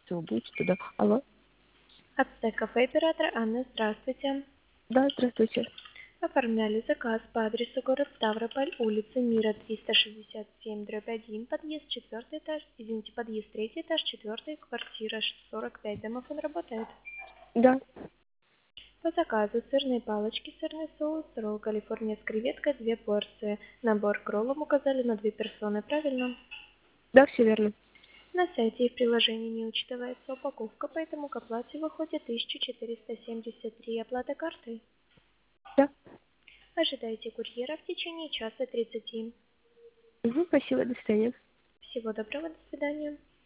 всего будете туда. Алло? Ацтек кафе оператор Анна, здравствуйте. Да, здравствуйте. Оформляли заказ по адресу город Ставрополь, улица Мира, 367/1, подъезд 4 этаж, подъезд 3 этаж, 4, квартира 45. Домофон работает. Да. По заказу сырные палочки, сырный соус, ролл Калифорния с креветкой, 2 порции. Набор к роллам указали на 2 персоны, правильно? Да, все верно. На сайте и в приложении не учитывается упаковка, поэтому к оплате выходит 1473. Оплата картой. Да. Ожидайте курьера в течение часа 30. Угу, спасибо, до свидания. Всего доброго, до свидания.